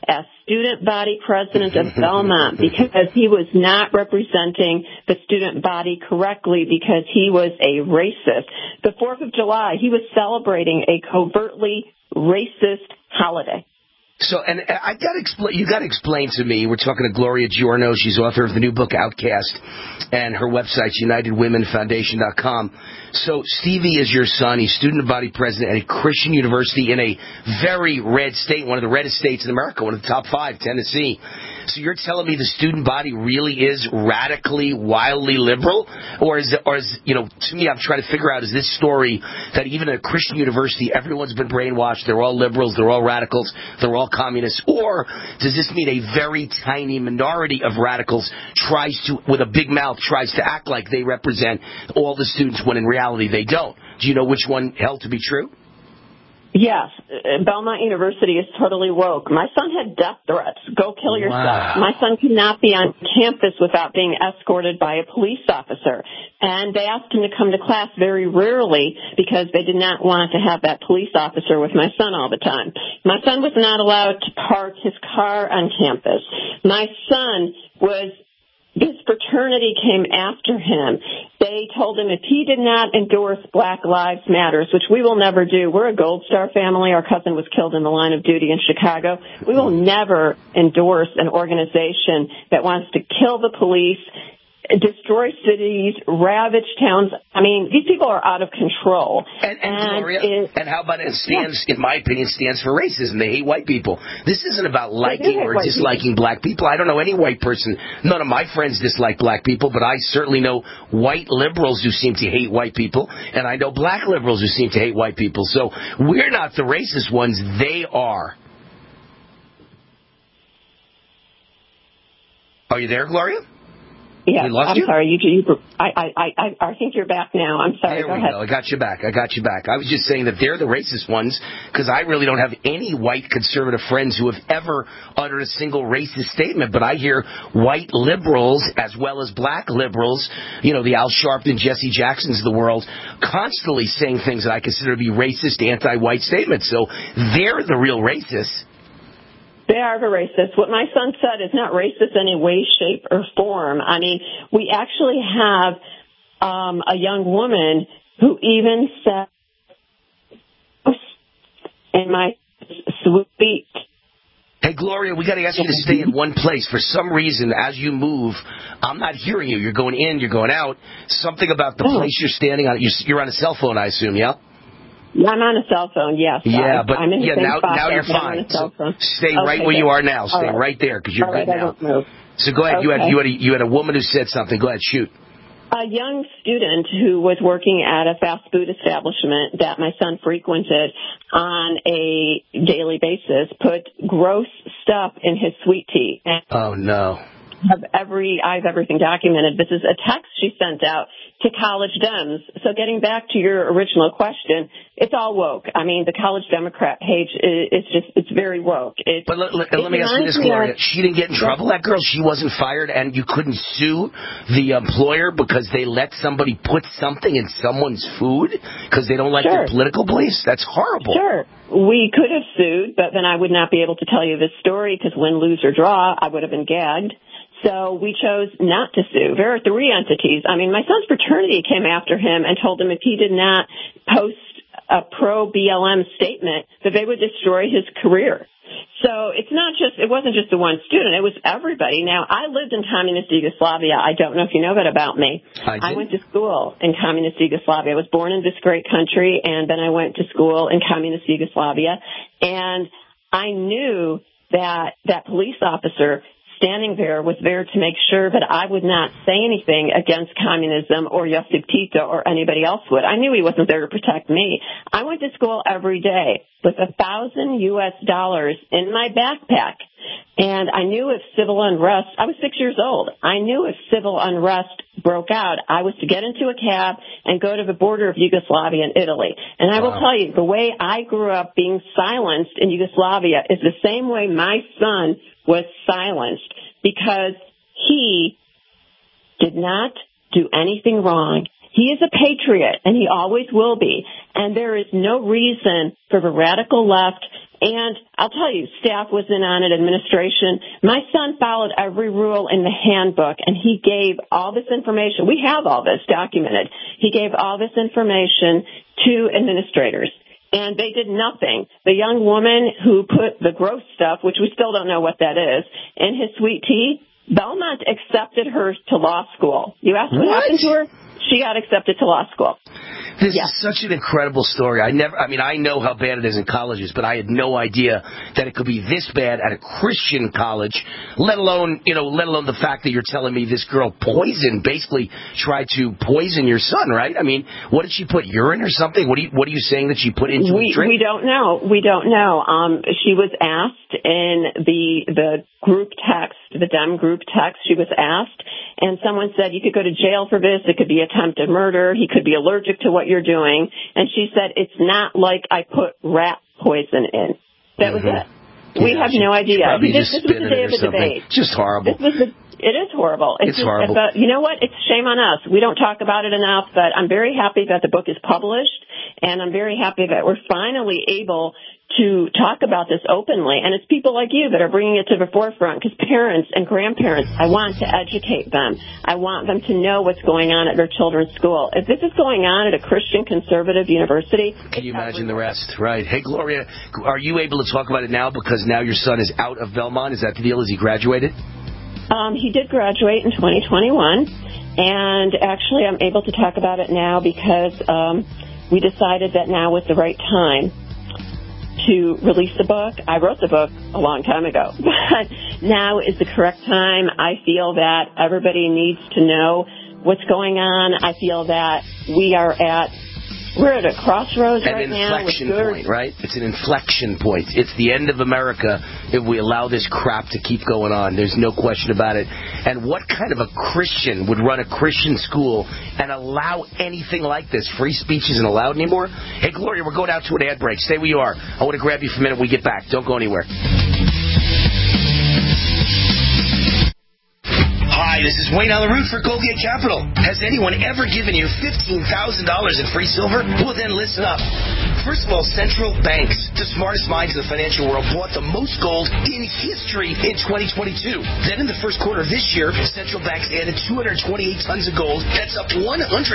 student body president of Belmont because he was not representing the student body correctly because he was a racist. The 4th of July, he was celebrating a covertly racist holiday. So, and you got to explain to me. We're talking to Gloria Giorno. She's author of the new book Outcast, and her website's UnitedWomenFoundation.com. So, Stevie is your son. He's student body president at a Christian university in a very red state, one of the reddest states in America, one of the top 5, Tennessee. So, you're telling me the student body really is radically, wildly liberal, or is to me, I'm trying to figure out, is this story that even at a Christian university, everyone's been brainwashed, they're all liberals, they're all radicals, they're all communists, or does this mean a very tiny minority of radicals with a big mouth, tries to act like they represent all the students when in reality they don't? Do you know which one held to be true? Yes. Belmont University is totally woke. My son had death threats. Go kill yourself. Wow. My son cannot be on campus without being escorted by a police officer. And they asked him to come to class very rarely because they did not want to have that police officer with my son all the time. My son was not allowed to park his car on campus. My son his fraternity came after him. They told him if he did not endorse Black Lives Matters, which we will never do. We're a Gold Star family. Our cousin was killed in the line of duty in Chicago. We will never endorse an organization that wants to kill the police, destroy cities, ravage towns. I mean, these people are out of control. And Gloria, and how about it stands, in my opinion, stands for racism. They hate white people. This isn't about liking or disliking black people. I don't know any white person. None of my friends dislike black people, but I certainly know white liberals who seem to hate white people, and I know black liberals who seem to hate white people. So we're not the racist ones. They are. Are you there, Gloria? Yeah, I'm sorry. I think you're back now. I'm sorry. Go ahead. I got you back. I was just saying that they're the racist ones because I really don't have any white conservative friends who have ever uttered a single racist statement. But I hear white liberals as well as black liberals, the Al Sharpton, Jesse Jacksons of the world, constantly saying things that I consider to be racist, anti-white statements. So they're the real racists. They are the racists. What my son said is not racist in any way, shape, or form. I mean, we actually have a young woman who even said, in my sweet... Hey, Gloria, we got to ask you to stay in one place. For some reason, as you move, I'm not hearing you. You're going in, you're going out. Something about the place you're standing on. You're on a cell phone, I assume, yeah? I'm on a cell phone, yes. Yeah, but I'm in the same spot now you're fine. So stay right where you are now. Stay right there because you're good now. I won't move. So go ahead. Okay. You had a woman who said something. Go ahead, shoot. A young student who was working at a fast food establishment that my son frequented on a daily basis put gross stuff in his sweet tea. Oh, no. I have everything documented. This is a text she sent out to college Dems. So getting back to your original question, it's all woke. I mean, the College Democrat page it's very woke. But let me ask you this, Gloria. She didn't get in trouble, that girl? She wasn't fired and you couldn't sue the employer because they let somebody put something in someone's food because they don't like their political beliefs? That's horrible. Sure. We could have sued, but then I would not be able to tell you this story because win, lose, or draw, I would have been gagged. So we chose not to sue. There are 3 entities. I mean, my son's fraternity came after him and told him if he did not post a pro-BLM statement that they would destroy his career. So it wasn't just the one student, it was everybody. Now, I lived in communist Yugoslavia. I don't know if you know that about me. I went to school in communist Yugoslavia. I was born in this great country, and then I went to school in communist Yugoslavia. And I knew that police officer standing there was there to make sure that I would not say anything against communism or Josip Tito or anybody else would. I knew he wasn't there to protect me. I went to school every day with $1,000 in my backpack. And I knew if civil unrest, I was 6 years old. I knew if civil unrest broke out, I was to get into a cab and go to the border of Yugoslavia and Italy. And I will tell you, the way I grew up being silenced in Yugoslavia is the same way my son was silenced because he did not do anything wrong. He is a patriot, and he always will be. And there is no reason for the radical left And I'll tell you, staff was in on it, administration. My son followed every rule in the handbook, and he gave all this information. We have all this documented. He gave all this information to administrators, and they did nothing. The young woman who put the gross stuff, which we still don't know what that is, in his sweet tea, Belmont accepted her to law school. You asked what happened to her? She got accepted to law school. This is such an incredible story. I know how bad it is in colleges, but I had no idea that it could be this bad at a Christian college, let alone the fact that you're telling me this girl basically tried to poison your son, right? I mean, what did she put, urine or something? What are you saying that she put into his drink? We don't know. She was asked in the group text, the DEM group text, she was asked, and someone said, you could go to jail for this. It could be attempted murder. He could be allergic to what you're doing. And she said, it's not like I put rat poison in. That was it. We have no idea. This was the day of the debate. Just horrible. It is horrible. It's horrible. But you know what? It's shame on us. We don't talk about it enough, but I'm very happy that the book is published, and I'm very happy that we're finally able to talk about this openly. And it's people like you that are bringing it to the forefront, because parents and grandparents, I want to educate them. I want them to know what's going on at their children's school. If this is going on at a Christian conservative university... Can you imagine the rest? Right. Hey, Gloria, are you able to talk about it now because now your son is out of Belmont? Is that the deal? Is he graduated? He did graduate in 2021, and actually I'm able to talk about it now because we decided that now was the right time to release the book. I wrote the book a long time ago, but now is the correct time. I feel that everybody needs to know what's going on. I feel that we're at a crossroads right now. An inflection point, right? It's an inflection point. It's the end of America if we allow this crap to keep going on. There's no question about it. And what kind of a Christian would run a Christian school and allow anything like this? Free speech isn't allowed anymore? Hey, Gloria, we're going out to an ad break. Stay where you are. I want to grab you for a minute when we get back. Don't go anywhere. Hi, this is Wayne Alaroot for Colgate Capital. Has anyone ever given you $15,000 in free silver? Well, then listen up. First of all, central banks, the smartest minds in the financial world, bought the most gold in history in 2022. Then in the first quarter of this year, central banks added 228 tons of gold. That's up 176%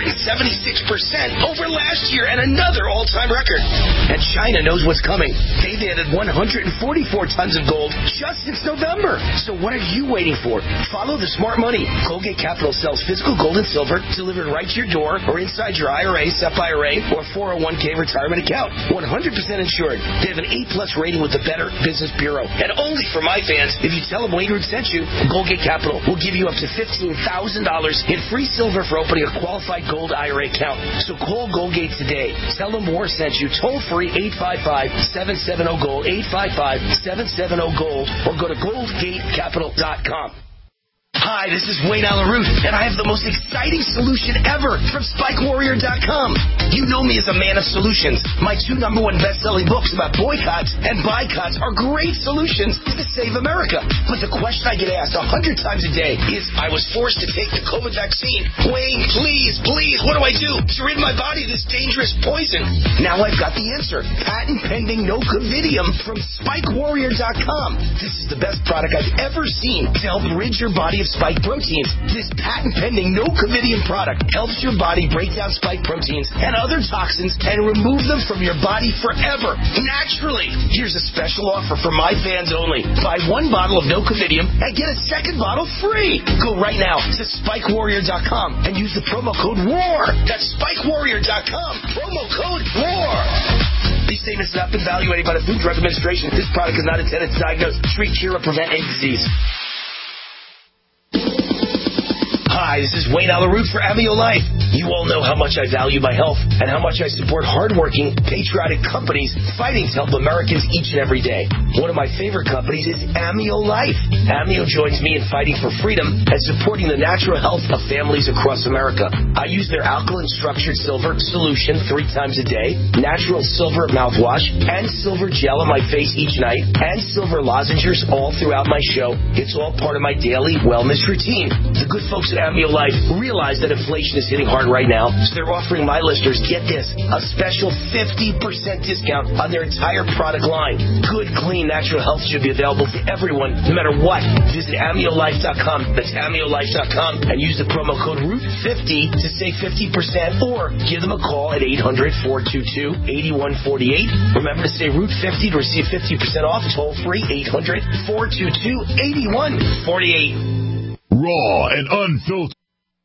over last year and another all-time record. And China knows what's coming. They've added 144 tons of gold just since November. So what are you waiting for? Follow the smart money. Colgate Capital sells physical gold and silver delivered right to your door or inside your IRA, SEP IRA, or 401k retirement account. 100% insured. They have an A-plus rating with the Better Business Bureau. And only for my fans, if you tell them Wayne Root sent you, Colgate Capital will give you up to $15,000 in free silver for opening a qualified gold IRA account. So call Colgate today. Tell them Moore sent you. Toll free 855-770-GOLD, 855-770-GOLD, or go to goldgatecapital.com. Hi, this is Wayne Alaroot, and I have the most exciting solution ever from SpikeWarrior.com. You know me as a man of solutions. My 2 #1 best-selling books about boycotts and boycotts are great solutions to save America. But the question I get asked 100 times a day is, I was forced to take the COVID vaccine. Wayne, please, what do I do to rid my body of this dangerous poison? Now I've got the answer. Patent-pending Nocovidium from SpikeWarrior.com. This is the best product I've ever seen to help rid your body of spike proteins. This patent-pending Nocovidium product helps your body break down spike proteins and other toxins and remove them from your body forever, naturally. Here's a special offer for my fans only. Buy 1 bottle of Nocovidium and get a 2nd bottle free. Go right now to SpikeWarrior.com and use the promo code WAR. That's SpikeWarrior.com. Promo code WAR. These statements have not been evaluated by the Food and Drug Administration. This product is not intended to diagnose, treat, cure, or prevent any disease. Hi, this is Wayne Alaroot for Amio Life. You all know how much I value my health and how much I support hardworking, patriotic companies fighting to help Americans each and every day. One of my favorite companies is Amio Life. Amio joins me in fighting for freedom and supporting the natural health of families across America. I use their alkaline structured silver solution 3 times a day, natural silver mouthwash, and silver gel on my face each night, and silver lozenges all throughout my show. It's all part of my daily wellness routine. The good folks at Amio Amio Life realize that inflation is hitting hard right now, so they're offering my listeners, get this, a special 50% discount on their entire product line. Good, clean, natural health should be available to everyone, no matter what. Visit AmioLife.com, that's AmioLife.com, and use the promo code ROOT50 to save 50%, or give them a call at 800-422-8148. Remember to say ROOT50 to receive 50% off, toll free, 800-422-8148. Raw and unfiltered.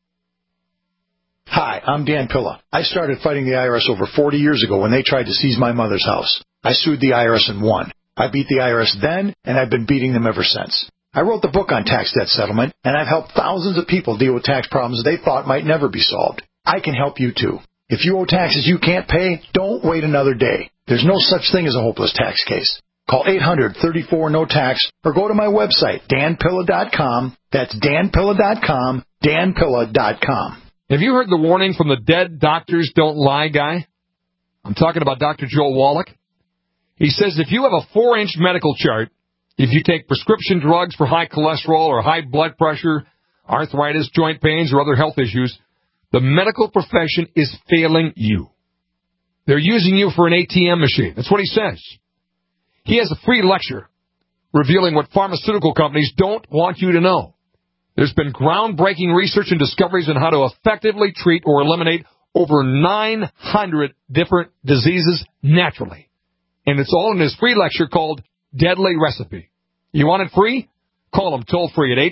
Hi, I'm Dan Pilla. I started fighting the IRS over 40 years ago when they tried to seize my mother's house. I sued the IRS and won. I beat the IRS then, and I've been beating them ever since. I wrote the book on tax debt settlement, and I've helped thousands of people deal with tax problems they thought might never be solved. I can help you too. If you owe taxes you can't pay, don't wait another day. There's no such thing as a hopeless tax case. Call 800-34-NO-TAX or go to my website, danpilla.com. That's danpilla.com, danpilla.com. Have you heard the warning from the Dead Doctors Don't Lie guy? I'm talking about Dr. Joel Wallach. He says if you have a 4-inch medical chart, if you take prescription drugs for high cholesterol or high blood pressure, arthritis, joint pains, or other health issues, the medical profession is failing you. They're using you for an ATM machine. That's what he says. He has a free lecture revealing what pharmaceutical companies don't want you to know. There's been groundbreaking research and discoveries on how to effectively treat or eliminate over 900 different diseases naturally. And it's all in his free lecture called Deadly Recipe. You want it free? Call him toll free at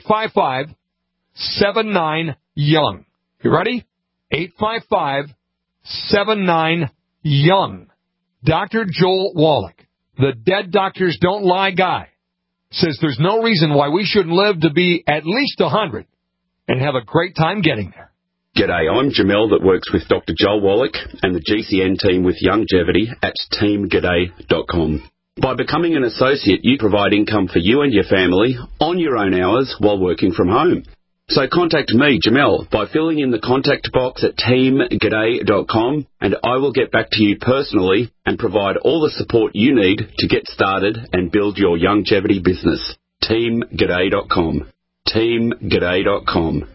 855-79-YOUNG. You ready? 855-79-YOUNG. Dr. Joel Wallach, the Dead Doctors Don't Lie guy, says there's no reason why we shouldn't live to be at least 100 and have a great time getting there. G'day, I'm Jamel that works with Dr. Joel Wallach and the GCN team with Longevity at teamg'day.com. By becoming an associate, you provide income for you and your family on your own hours while working from home. So contact me, Jamel, by filling in the contact box at teamg'day.com, and I will get back to you personally and provide all the support you need to get started and build your longevity business. teamg'day.com. teamg'day.com.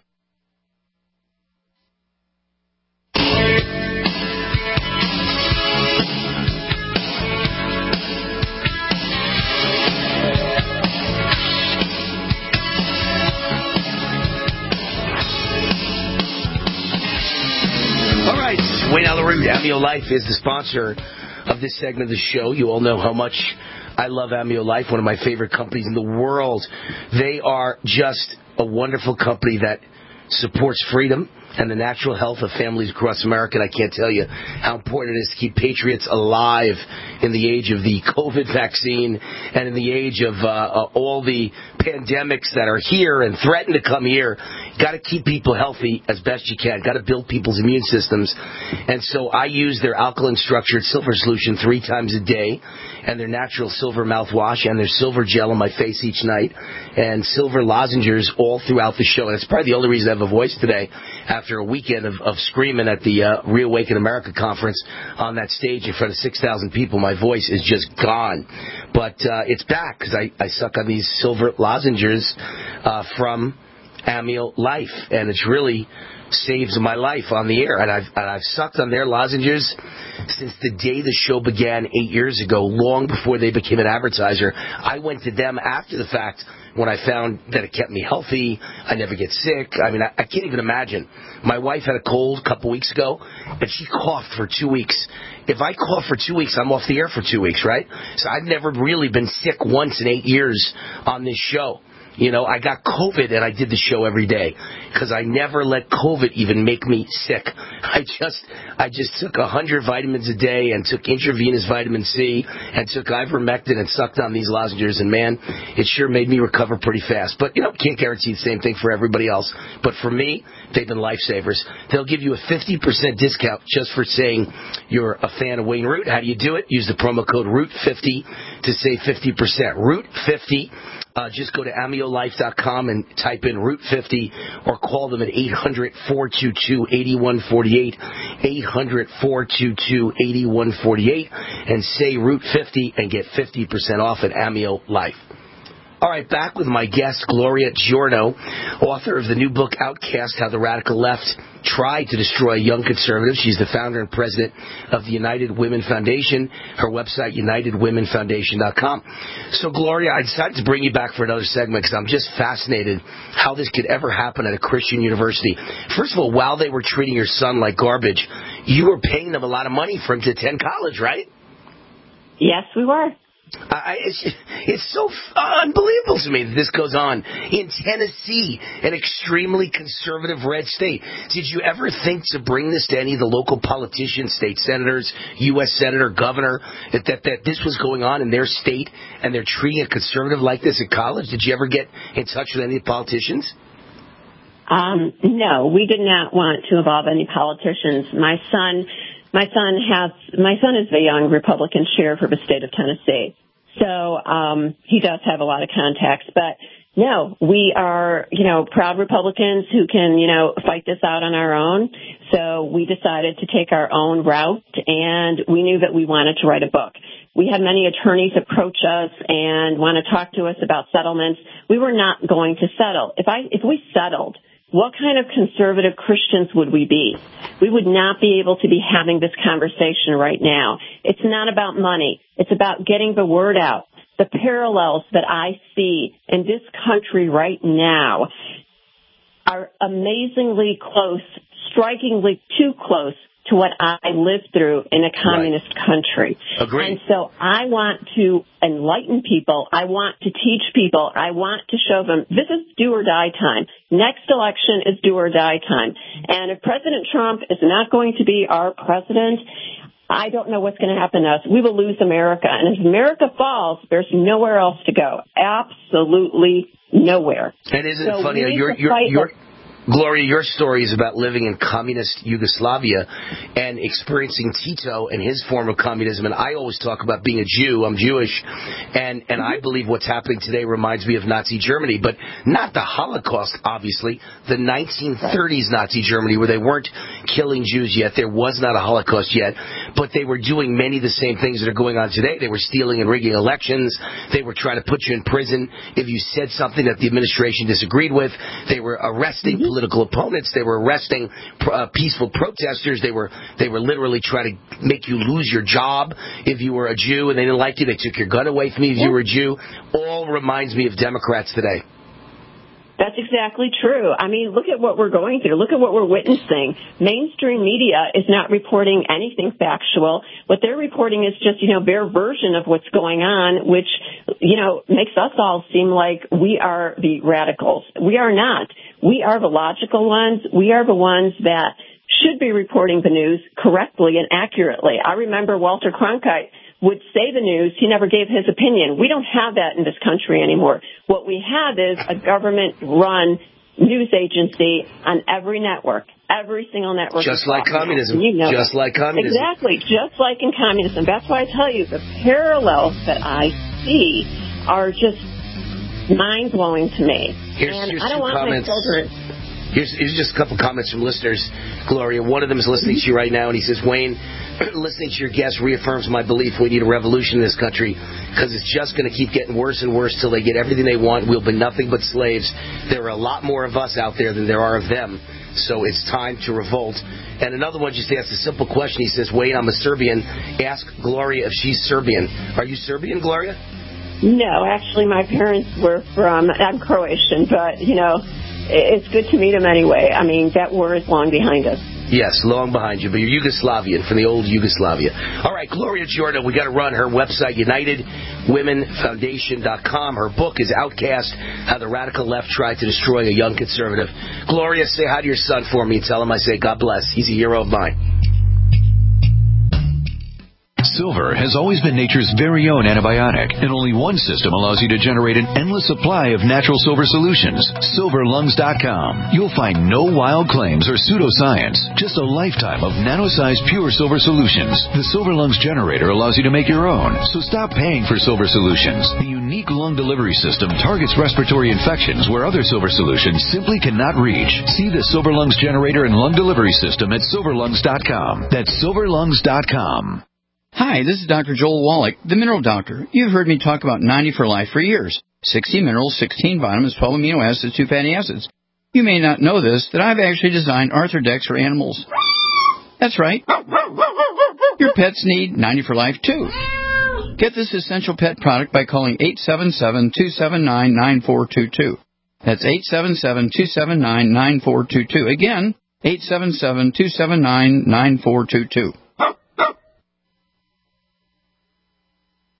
Wayne Allyn Root, Amio Life is the sponsor of this segment of the show. You all know how much I love Amio Life, one of my favorite companies in the world. They are just a wonderful company that supports freedom and the natural health of families across America. And I can't tell you how important it is to keep patriots alive in the age of the COVID vaccine and in the age of all the pandemics that are here and threaten to come here. Got to keep people healthy as best you can. Got to build people's immune systems. And so I use their alkaline structured silver solution 3 times a day, and their natural silver mouthwash, and their silver gel on my face each night, and silver lozenges all throughout the show. And it's probably the only reason I have a voice today after a weekend of screaming at the Reawaken America conference on that stage in front of 6,000 people. My voice is just gone. But it's back because I suck on these silver lozenges from Amio Life, and it's really saves my life on the air. And I've sucked on their lozenges since the day the show began 8 years ago, long before they became an advertiser. I went to them after the fact when I found that it kept me healthy. I never get sick. I mean, I can't even imagine. My wife had a cold a couple weeks ago, and she coughed for 2 weeks. If I cough for 2 weeks, I'm off the air for 2 weeks, right? So I've never really been sick once in 8 years on this show. You know, I got COVID and I did the show every day because I never let COVID even make me sick. I just took 100 vitamins a day and took intravenous vitamin C and took ivermectin and sucked on these lozenges, and man, it sure made me recover pretty fast. But, you know, can't guarantee the same thing for everybody else. But for me, they've been lifesavers. They'll give you a 50% discount just for saying you're a fan of Wayne Root. How do you do it? Use the promo code ROOT50 to save 50%. ROOT50. Just go to AmioLife.com and type in Root50 or call them at 800-422-8148, 800-422-8148, and say Root50 and get 50% off at Amio Life. All right, back with my guest, Gloria Giorno, author of the new book, Outcast, How the Radical Left Tried to Destroy Young Conservatives. She's the founder and president of the United Women Foundation. Her website, UnitedWomenFoundation.com. So, Gloria, I decided to bring you back for another segment because I'm just fascinated how this could ever happen at a Christian university. First of all, while they were treating your son like garbage, you were paying them a lot of money for him to attend college, right? Yes, we were. It's so unbelievable to me that this goes on in Tennessee, an extremely conservative red state. Did you ever think to bring this to any of the local politicians, state senators, U.S. senator, governor, that this was going on in their state and they're treating a conservative like this at college? Did you ever get in touch with any of the politicians? No, we did not want to involve any politicians. My son is the young Republican sheriff of the state of Tennessee. So, he does have a lot of contacts, but no, we are, proud Republicans who can, fight this out on our own. So we decided to take our own route, and we knew that we wanted to write a book. We had many attorneys approach us and want to talk to us about settlements. We were not going to settle. If we settled, what kind of conservative Christians would we be? We would not be able to be having this conversation right now. It's not about money. It's about getting the word out. The parallels that I see in this country right now are amazingly close, strikingly too close to what I lived through in a communist country. Agreed. And so I want to enlighten people. I want to teach people. I want to show them this is do or die time. Next election is do or die time. And if President Trump is not going to be our president, I don't know what's going to happen to us. We will lose America. And if America falls, there's nowhere else to go. Absolutely nowhere. And isn't it funny? Gloria, your story is about living in communist Yugoslavia and experiencing Tito and his form of communism. And I always talk about being a Jew. I'm Jewish. And I believe what's happening today reminds me of Nazi Germany. But not the Holocaust, obviously. The 1930s Nazi Germany, where they weren't killing Jews yet. There was not a Holocaust yet. But they were doing many of the same things that are going on today. They were stealing and rigging elections. They were trying to put you in prison if you said something that the administration disagreed with. They were arresting political opponents. They were arresting peaceful protesters. They were literally trying to make you lose your job if you were a Jew and they didn't like you. They took your gun away from you if you were a Jew. All reminds me of Democrats today. That's exactly true. I mean, look at what we're going through. Look at what we're witnessing. Mainstream media is not reporting anything factual. What they're reporting is just, their version of what's going on, which, makes us all seem like we are the radicals. We are not. We are the logical ones. We are the ones that should be reporting the news correctly and accurately. I remember Walter Cronkite would say the news. He never gave his opinion. We don't have that in this country anymore. What we have is a government-run news agency on every network, every single network. Just like communism. Just like communism. Exactly, just like in communism. That's why I tell you the parallels that I see are just mind-blowing to me. Here's I don't want comments. my children. Here's just a couple comments from listeners, Gloria. One of them is listening to you right now, and he says, Wayne, listening to your guest reaffirms my belief we need a revolution in this country because it's just going to keep getting worse and worse till they get everything they want. We'll be nothing but slaves. There are a lot more of us out there than there are of them, so it's time to revolt. And another one just asks a simple question. He says, Wayne, I'm a Serbian. Ask Gloria if she's Serbian. Are you Serbian, Gloria? No, actually, my parents were I'm Croatian, but, it's good to meet them anyway. I mean, that war is long behind us. Yes, long behind you, but you're Yugoslavian, from the old Yugoslavia. All right, Gloria Giorno, we got to run her website, UnitedWomenFoundation.com. Her book is Outcast, How the Radical Left Tried to Destroy a Young Conservative. Gloria, say hi to your son for me and tell him I say God bless. He's a hero of mine. Silver has always been nature's very own antibiotic, and only one system allows you to generate an endless supply of natural silver solutions. SilverLungs.com. You'll find no wild claims or pseudoscience, just a lifetime of nano-sized pure silver solutions. The Silver Lungs generator allows you to make your own, so stop paying for silver solutions. The unique lung delivery system targets respiratory infections where other silver solutions simply cannot reach. See the Silver Lungs generator and lung delivery system at SilverLungs.com. That's SilverLungs.com. Hi, this is Dr. Joel Wallach, the Mineral Doctor. You've heard me talk about 90 for Life for years. 60 minerals, 16 vitamins, 12 amino acids, 2 fatty acids. You may not know this, that I've actually designed Arthrodex for animals. That's right. Your pets need 90 for Life, too. Get this essential pet product by calling 877-279-9422. That's 877-279-9422. Again, 877-279-9422.